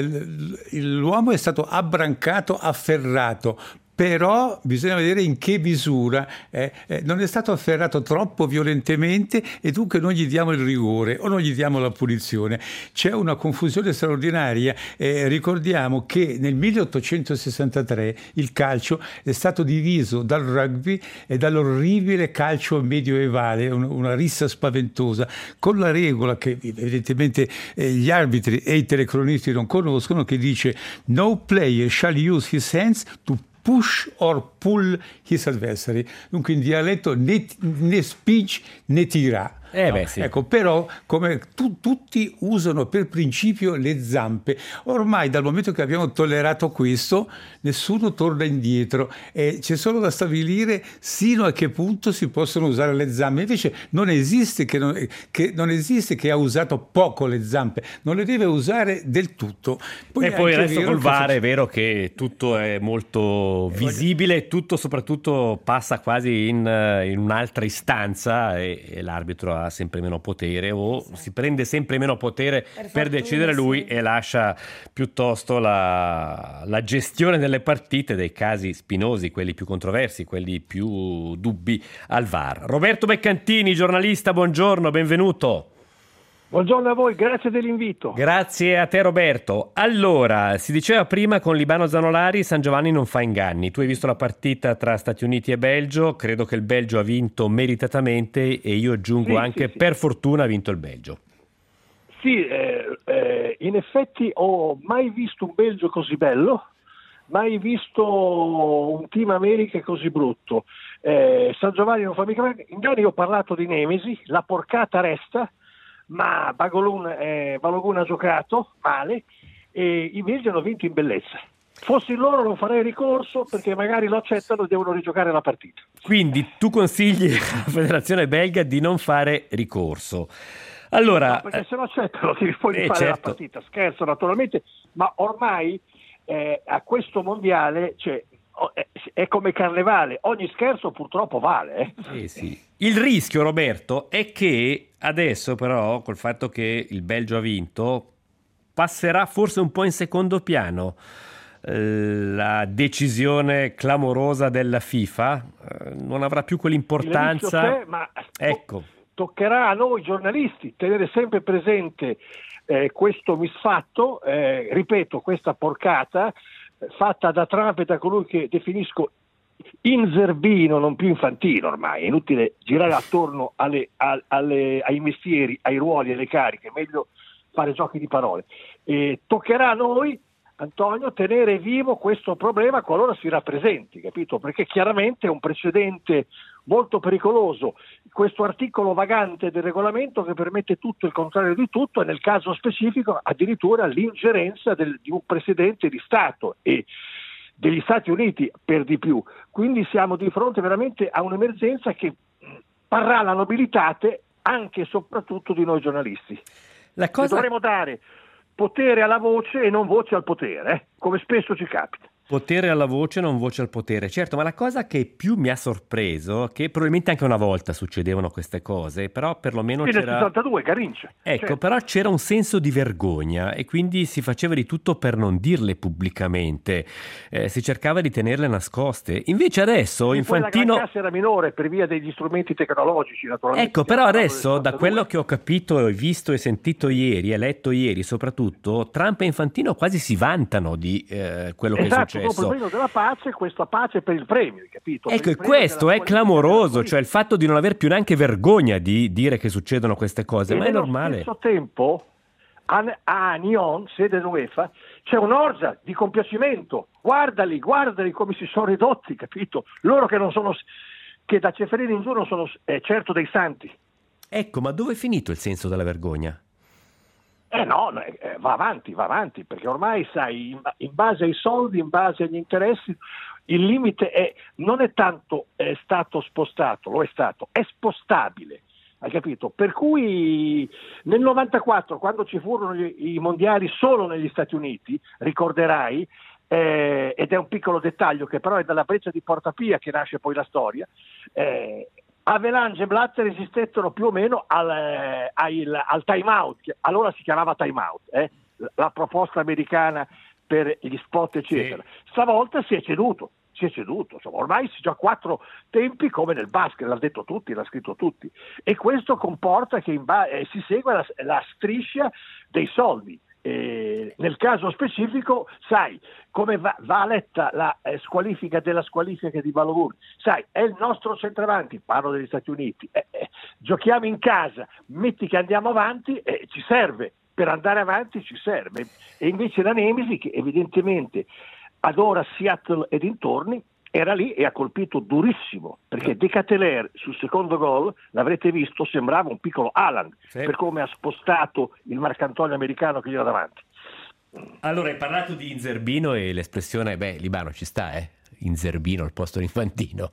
l'uomo è stato abbrancato, afferrato, però bisogna vedere in che misura, eh, eh, non è stato afferrato troppo violentemente e dunque non gli diamo il rigore o non gli diamo la punizione. C'è una confusione straordinaria. Eh, ricordiamo che nel milleottocentosessantatré il calcio è stato diviso dal rugby e dall'orribile calcio medioevale, un, una rissa spaventosa, con la regola che evidentemente eh, gli arbitri e i telecronisti non conoscono, che dice no player shall use his hands to push or pull his adversary. Dunque in dialetto né, né spinge né tira. Eh no? beh, sì. Ecco, però come tu, tutti usano per principio le zampe, ormai dal momento che abbiamo tollerato questo nessuno torna indietro e c'è solo da stabilire sino a che punto si possono usare le zampe. Invece non esiste che non, che non esiste che ha usato poco le zampe, non le deve usare del tutto. Poi e poi adesso col V A R che... è vero che tutto è molto visibile, tutto soprattutto passa quasi in, in un'altra istanza e, e l'arbitro ha sempre meno potere o si prende sempre meno potere per, per decidere lui, sì. E lascia piuttosto la, la gestione delle partite, dei casi spinosi, quelli più controversi, quelli più dubbi al V A R. Roberto Beccantini, giornalista, buongiorno, benvenuto. Buongiorno a voi, grazie dell'invito. Grazie a te Roberto. Allora, si diceva prima con Libano Zanolari, San Giovanni non fa inganni. Tu hai visto la partita tra Stati Uniti e Belgio, credo che il Belgio ha vinto meritatamente e io aggiungo sì, anche sì, per sì. fortuna ha vinto il Belgio. Sì, eh, eh, in effetti ho mai visto un Belgio così bello, mai visto un team America così brutto. Eh, San Giovanni non fa mica inganni, io ho parlato di Nemesi, la porcata resta, ma Balogun, eh, Balogun ha giocato male e i belgi hanno vinto in bellezza. Fossi loro non farei ricorso perché magari lo accettano e devono rigiocare la partita. Quindi tu consigli alla federazione belga di non fare ricorso. Allora, no, perché se lo accettano devi poi eh, fare certo. la partita. Scherzo naturalmente, ma ormai eh, a questo mondiale cioè, è come carnevale, ogni scherzo purtroppo vale. Eh. Eh sì. Il rischio, Roberto, è che adesso però, col fatto che il Belgio ha vinto, passerà forse un po' in secondo piano eh, la decisione clamorosa della FIFA, eh, non avrà più quell'importanza. C'è, ma ecco. Toccherà a noi giornalisti tenere sempre presente eh, questo misfatto, eh, ripeto, questa porcata fatta da Trump e da colui che definisco inzerbino, non più infantile ormai, è inutile girare attorno alle, alle, ai mestieri, ai ruoli, alle cariche, è meglio fare giochi di parole. E toccherà a noi, Antonio, tenere vivo questo problema qualora si rappresenti, capito? Perché chiaramente è un precedente molto pericoloso, questo articolo vagante del regolamento che permette tutto il contrario di tutto e nel caso specifico addirittura l'ingerenza del, di un presidente di Stato e degli Stati Uniti per di più. Quindi siamo di fronte veramente a un'emergenza che parrà la nobilitate anche e soprattutto di noi giornalisti. La cosa... dovremo dare potere alla voce e non voce al potere, eh? Come spesso ci capita. Potere alla voce, non voce al potere. Certo, ma la cosa che più mi ha sorpreso, che probabilmente anche una volta succedevano queste cose, però perlomeno sì, c'era... nel sessantadue, Garrincha. Ecco, certo. Però c'era un senso di vergogna e quindi si faceva di tutto per non dirle pubblicamente, eh, si cercava di tenerle nascoste. Invece adesso e Infantino... Poi la Gran Cassa era minore per via degli strumenti tecnologici, naturalmente. Ecco, però adesso, da quello che ho capito e visto e sentito ieri, e letto ieri soprattutto, Trump e Infantino quasi si vantano di eh, quello esatto, che è successo. Dopo il premio della pace, questa pace per il premio, capito? Ecco, e per questo è clamoroso, cioè il fatto di non aver più neanche vergogna di dire che succedono queste cose, e ma è normale. Allo stesso tempo, a, a Nyon, sede dell'UEFA, c'è un'orgia di compiacimento. Guardali, guardali come si sono ridotti, capito? Loro che non sono, che da Ceferini in giù non sono eh, certo dei santi. Ecco, ma dove è finito il senso della vergogna? Eh no, eh, va avanti, va avanti, perché ormai sai, in, in base ai soldi, in base agli interessi, il limite è, non è tanto è stato spostato, lo è stato, è spostabile, hai capito? Per cui nel novantaquattro, quando ci furono gli, i mondiali solo negli Stati Uniti, ricorderai, eh, ed è un piccolo dettaglio che però è dalla breccia di Porta Pia che nasce poi la storia, eh, Avalanche e Blatter esistettero più o meno al, eh, al, al time out, che allora si chiamava time out, eh? La proposta americana per gli spot eccetera. Sì. Stavolta si è ceduto, si è ceduto, insomma, ormai si gioca quattro tempi come nel basket, l'ha detto tutti, l'ha scritto tutti, e questo comporta che in ba- eh, si segue la, la striscia dei soldi. Eh, nel caso specifico, sai come va, va letta la eh, squalifica della squalifica di Balogun, sai, è il nostro centravanti, parlo degli Stati Uniti, eh, eh, giochiamo in casa, metti che andiamo avanti, eh, ci serve, per andare avanti ci serve, e invece la Nemesi, che evidentemente adora Seattle e dintorni, era lì e ha colpito durissimo, perché De Ketelaere sul secondo gol, l'avrete visto, sembrava un piccolo Haaland, sì, per come ha spostato il marcantonio americano che gli era davanti. Allora, hai parlato di Inzerbino e l'espressione, beh, Libano ci sta, eh? Inzerbino al posto di Infantino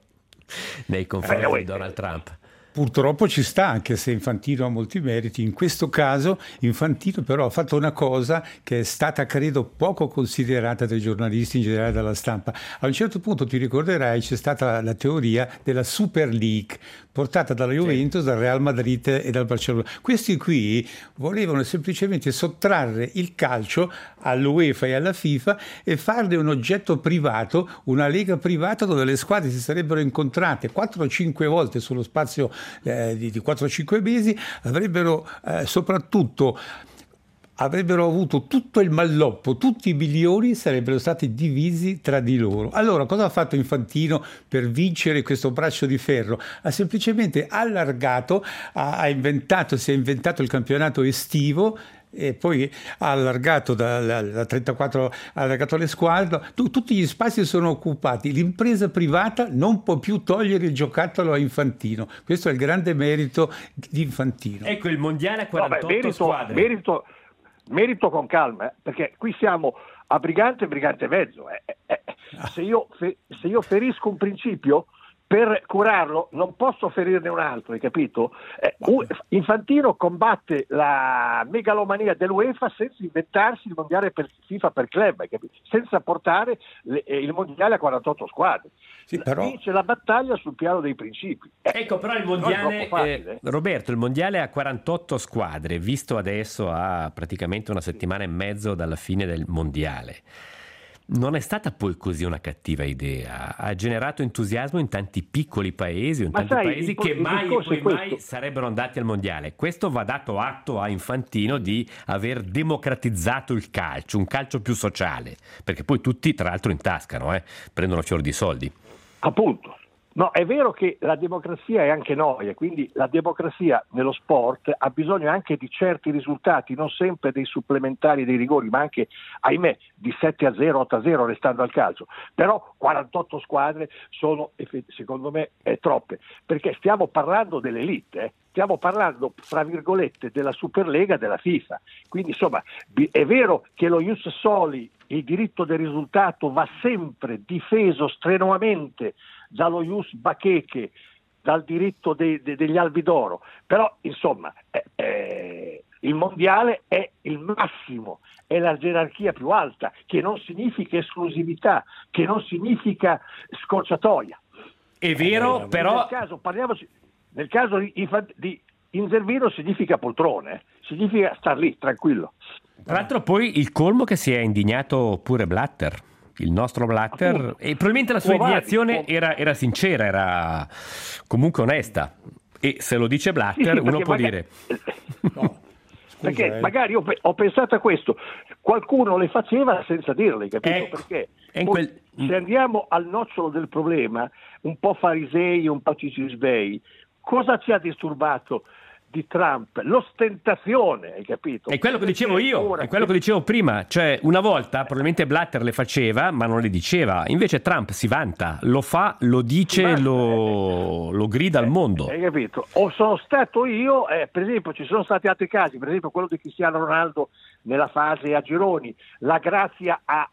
nei confronti eh, di Donald Trump. Purtroppo ci sta, anche se Infantino ha molti meriti. In questo caso Infantino però ha fatto una cosa che è stata, credo, poco considerata dai giornalisti, in generale dalla stampa. A un certo punto, ti ricorderai, c'è stata la teoria della Super League portata dalla Juventus, sì, dal Real Madrid e dal Barcellona. Questi qui volevano semplicemente sottrarre il calcio all'UEFA e alla FIFA e farne un oggetto privato, una lega privata dove le squadre si sarebbero incontrate quattro o cinque volte sullo spazio Eh, di, di quattro o cinque mesi, avrebbero eh, soprattutto avrebbero avuto tutto il malloppo, tutti i milioni sarebbero stati divisi tra di loro. Allora, cosa ha fatto Infantino per vincere questo braccio di ferro? Ha semplicemente allargato, ha, ha inventato, si è inventato il campionato estivo, e poi ha allargato da, da, da trentaquattro, ha allargato le squadre, tu, tutti gli spazi sono occupati, l'impresa privata non può più togliere il giocattolo a Infantino. Questo è il grande merito di Infantino. Ecco, il mondiale a quarantotto no, beh, merito, squadre. Merito, merito con calma, eh, perché qui siamo a brigante e brigante e mezzo. Eh, eh. Se, io, fe, se io ferisco un principio, per curarlo non posso ferirne un altro, hai capito? Eh, Infantino combatte la megalomania dell'UEFA senza inventarsi il mondiale per FIFA per club, hai capito? Senza portare le, il mondiale a quarantotto squadre. Sì, però... Vince la battaglia sul piano dei principi. Eh, ecco, però il mondiale, facile, eh, Roberto, il mondiale a quarantotto squadre, visto adesso a praticamente una settimana e mezzo dalla fine del mondiale, non è stata poi così una cattiva idea, ha generato entusiasmo in tanti piccoli paesi, in tanti sai, paesi che mai e poi mai sarebbero andati al mondiale. Questo va dato atto a Infantino di aver democratizzato il calcio, un calcio più sociale, perché poi tutti tra l'altro intascano, eh, prendono fior di soldi. Appunto. No, è vero che la democrazia è anche noia, quindi la democrazia nello sport ha bisogno anche di certi risultati, non sempre dei supplementari, dei rigori, ma anche, ahimè, di sette a zero, otto a zero restando al calcio. Però quarantotto squadre sono, secondo me, eh, troppe, perché stiamo parlando dell'elite, eh. Stiamo parlando, fra virgolette, della Superlega della FIFA. Quindi, insomma, è vero che lo ius soli, il diritto del risultato, va sempre difeso strenuamente dallo ius bacheche, dal diritto de, de, degli albi d'oro. Però, insomma, eh, eh, il mondiale è il massimo, è la gerarchia più alta, che non significa esclusività, che non significa scorciatoia. È vero, eh, però... Nel caso, parliamoci... Nel caso di, di Inzerbino significa poltrone, eh? Significa star lì, tranquillo. Tra l'altro poi il colmo che si è indignato pure Blatter, il nostro Blatter, appunto, e probabilmente la sua indignazione era, era sincera, era comunque onesta, e se lo dice Blatter, sì, sì, uno può magari... dire... No. Scusa, perché eh. magari io ho pensato a questo, qualcuno le faceva senza dirle, capito? Ecco, perché in quel... se andiamo al nocciolo del problema, un po' farisei, un po' cicisbei, cosa ci ha disturbato di Trump, l'ostentazione, hai capito? È quello che dicevo io, è quello che dicevo prima, cioè una volta probabilmente Blatter le faceva ma non le diceva, invece Trump si vanta, lo fa, lo dice, vanta, lo, lo grida al mondo. Hai capito? O sono stato io, eh, per esempio ci sono stati altri casi, per esempio quello di Cristiano Ronaldo nella fase a gironi, la grazia a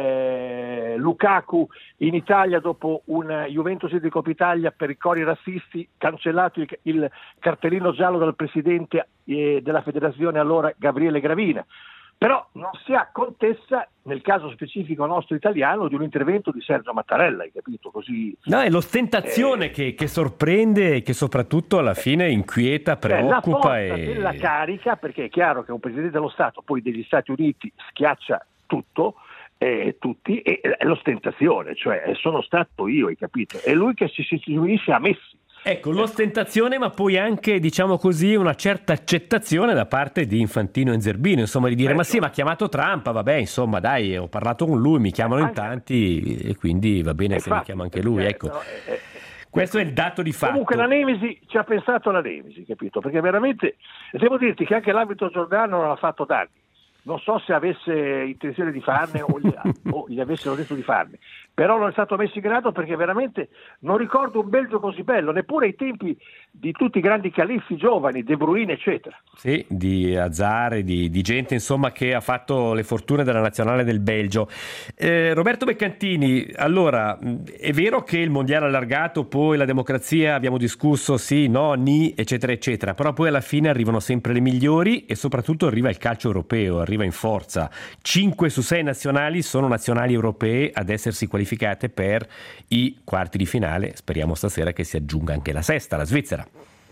eh, Lukaku in Italia dopo una Juventus di Coppa Italia per i cori razzisti, cancellato il, il cartellino giallo dal presidente eh, della federazione allora Gabriele Gravina. Però non si ha contessa, nel caso specifico nostro italiano, di un intervento di Sergio Mattarella, hai capito? Così, no, è l'ostentazione eh, che, che sorprende e che soprattutto alla fine inquieta, preoccupa. La forza e... della carica, perché è chiaro che un Presidente dello Stato poi degli Stati Uniti schiaccia tutto, eh, tutti, e eh, l'ostentazione, cioè sono stato io, hai capito? È lui che si sostituisce a Messi. Ecco, l'ostentazione, ma poi anche, diciamo così, una certa accettazione da parte di Infantino e Zerbino, insomma, di dire, certo. ma sì, ma ha chiamato Trump, vabbè, insomma, dai, ho parlato con lui, mi chiamano in tanti e quindi va bene se mi chiama anche lui, ecco. No, è, è, questo è il dato di fatto. Comunque la Nemesi ci ha pensato la Nemesi, capito? Perché veramente, devo dirti che anche l'arbitro Giordano non ha fatto danni. Non so se avesse intenzione di farne o gli, o gli avessero detto di farne, però non è stato messo in grado perché veramente non ricordo un Belgio così bello, neppure ai tempi di tutti i grandi califfi giovani, De Bruyne eccetera. Sì, di Hazard, di, di gente insomma che ha fatto le fortune della nazionale del Belgio. Eh, Roberto Beccantini, allora è vero che il mondiale allargato, poi la democrazia, abbiamo discusso sì, no, ni, eccetera eccetera, però poi alla fine arrivano sempre le migliori e soprattutto arriva il calcio europeo, arriva in forza. Cinque su sei nazionali sono nazionali europee ad essersi qualificate per i quarti di finale. Speriamo stasera che si aggiunga anche la sesta, la Svizzera.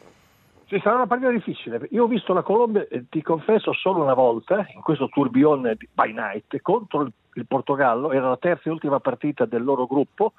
Sì, sarà una partita difficile. Io ho visto la Colombia, eh, ti confesso, solo una volta in questo tourbillon by night contro il, il Portogallo. Era la terza e ultima partita del loro gruppo.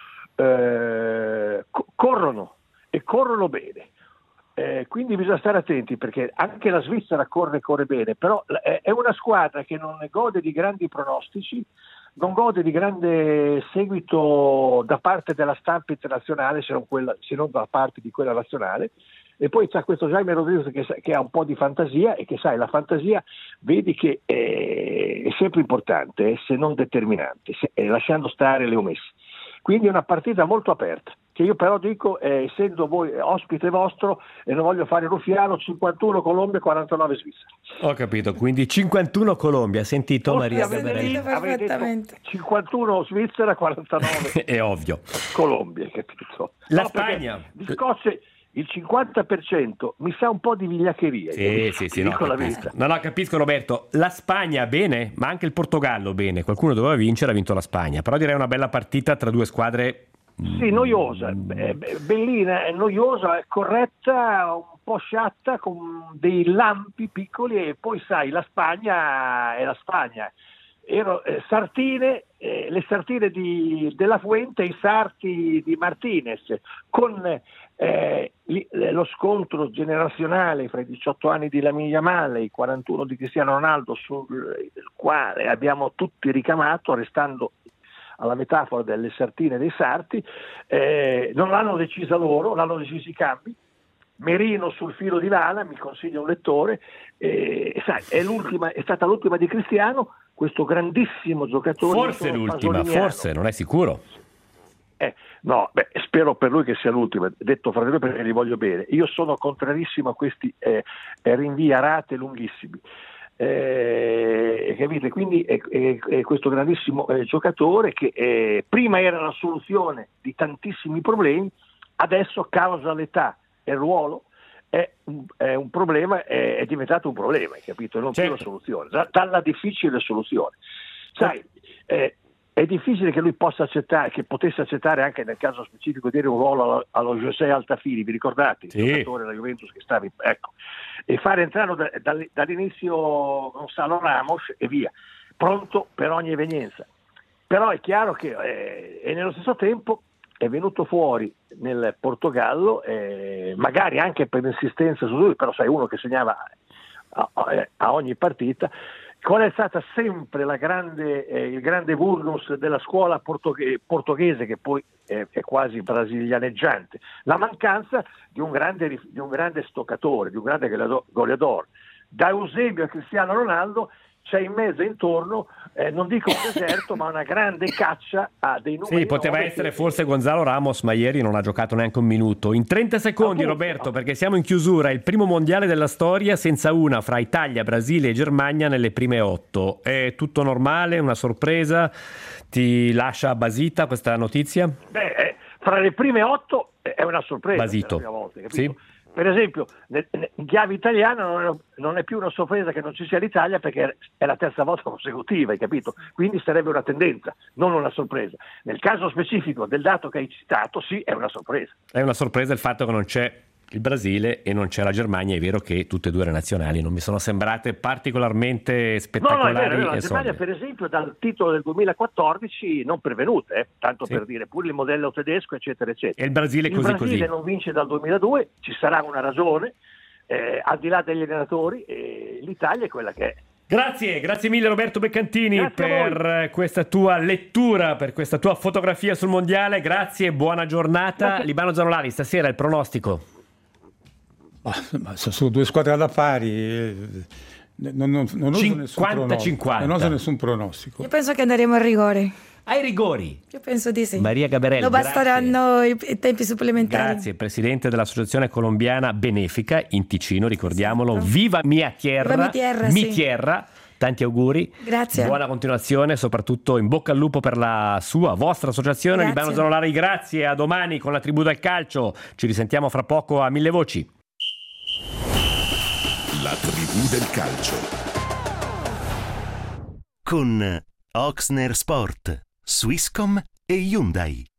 Eh, co- corrono e corrono bene. Eh, quindi bisogna stare attenti perché anche la Svizzera corre corre bene, però è, è una squadra che non gode di grandi pronostici, non gode di grande seguito da parte della stampa internazionale, se non, quella, se non da parte di quella nazionale, e poi c'è questo Jaime Rodriguez che, che ha un po' di fantasia e che sai, la fantasia vedi che è, è sempre importante, se non determinante, se, eh, lasciando stare le omesse. Quindi è una partita molto aperta, che io però dico, eh, essendo voi ospite vostro, e non voglio fare ruffiano, cinquantuno Colombia, quarantanove Svizzera. Ho capito, quindi cinquantuno Colombia, sentito Maria Gabrielli? Perfettamente. cinquantuno Svizzera, quarantanove è ovvio. Colombia, capito? La no, Spagna. Di scosse il cinquanta per cento mi sa un po' di vigliaccheria. Sì, sì, sì, no, dico la capisco. No, no, capisco Roberto. La Spagna bene, ma anche il Portogallo bene. Qualcuno doveva vincere, ha vinto la Spagna. Però direi una bella partita tra due squadre. Sì, noiosa, bellina, è noiosa, è corretta, un po' sciatta, con dei lampi piccoli e poi sai, la Spagna è la Spagna. Ero, eh, sartine, eh, le sartine di della Fuente e i sarti di Martinez, con eh, li, lo scontro generazionale fra i diciotto anni di Lamine Yamal e i quarantuno di Cristiano Ronaldo, sul quale abbiamo tutti ricamato, restando alla metafora delle sartine e dei sarti. Eh, non l'hanno decisa loro, l'hanno deciso i cambi. Merino sul filo di lana, mi consiglia un lettore, eh, sai, è, l'ultima, è stata l'ultima di Cristiano, questo grandissimo giocatore. Forse l'ultima, forse, non è sicuro. Eh, no, beh, spero per lui che sia l'ultima, detto fra di noi perché li voglio bene. Io sono contrarissimo a questi eh, rinvii a rate lunghissimi. Eh, capite? Quindi è, è, è questo grandissimo eh, giocatore che eh, prima era la soluzione di tantissimi problemi, adesso causa l'età e il ruolo è un, è un problema, è, è diventato un problema, hai capito? Non certo. più una soluzione, da, dalla difficile soluzione. Sai, eh, è difficile che lui possa accettare, che potesse accettare anche nel caso specifico dire un ruolo allo, allo José Altafini, vi ricordate? Il sì. giocatore della Juventus che stava in, ecco, e fare entrare da, da, dall'inizio Gonzalo Ramos e via, pronto per ogni evenienza. Però è chiaro che eh, e nello stesso tempo è venuto fuori nel Portogallo, eh, magari anche per insistenza su lui, però sai, uno che segnava a, a, a ogni partita, qual è stata sempre la grande, eh, il grande vulnus della scuola portoghe- portoghese, che poi è, è quasi brasilianeggiante? La mancanza di un grande, di un grande stoccatore, di un grande goleador. Da Eusebio a Cristiano Ronaldo c'è in mezzo e intorno, eh, non dico un deserto, ma una grande caccia a dei numeri. Sì, poteva essere che... forse Gonzalo Ramos, ma ieri non ha giocato neanche un minuto. In trenta secondi, appunto, Roberto, perché siamo in chiusura, il primo mondiale della storia senza una fra Italia, Brasile e Germania nelle prime otto. È tutto normale? Una sorpresa? Ti lascia basita questa notizia? Beh, eh, fra le prime otto è una sorpresa. Basito. Per la prima volta, capito? Sì. Per esempio, in chiave italiana non è, non è più una sorpresa che non ci sia l'Italia, perché è la terza volta consecutiva, hai capito? Quindi sarebbe una tendenza, non una sorpresa. Nel caso specifico del dato che hai citato, sì, è una sorpresa. È una sorpresa il fatto che non c'è il Brasile e non c'è la Germania. È vero che tutte e due le nazionali non mi sono sembrate particolarmente spettacolari. No, no, è vero, e la Germania, solide. per esempio, dal titolo del duemilaquattordici non pervenute, eh, tanto Sì. per dire, pure il modello tedesco, eccetera, eccetera. E il Brasile il così Brasile così. non vince dal duemiladue, ci sarà una ragione, eh, al di là degli allenatori, eh, l'Italia è quella che è. Grazie, grazie mille Roberto Beccantini Grazie a voi. per questa tua lettura, per questa tua fotografia sul mondiale. Grazie, buona giornata. Grazie. Libano Zanolari, stasera il pronostico. Ma, ma sono due squadre alla pari, eh, non, non, non oso nessun cinquanta pronostico, cinquanta. non oso nessun pronostico. Io penso che andremo a rigore. Ai rigori. Io penso di sì. Maria Gaberelli, Non basteranno i, i tempi supplementari. Grazie, presidente dell'Associazione Colombiana Benefica in Ticino, ricordiamolo. Viva Mia Tierra. Viva mi tierra, Mi sì. tierra. Tanti auguri. Grazie. Buona continuazione, soprattutto in bocca al lupo per la sua, vostra associazione. Grazie. Libano Zanolari, grazie. A domani con la Tribù del Calcio. Ci risentiamo fra poco a Mille Voci. La Tribù del Calcio con Oxner Sport, Swisscom e Hyundai.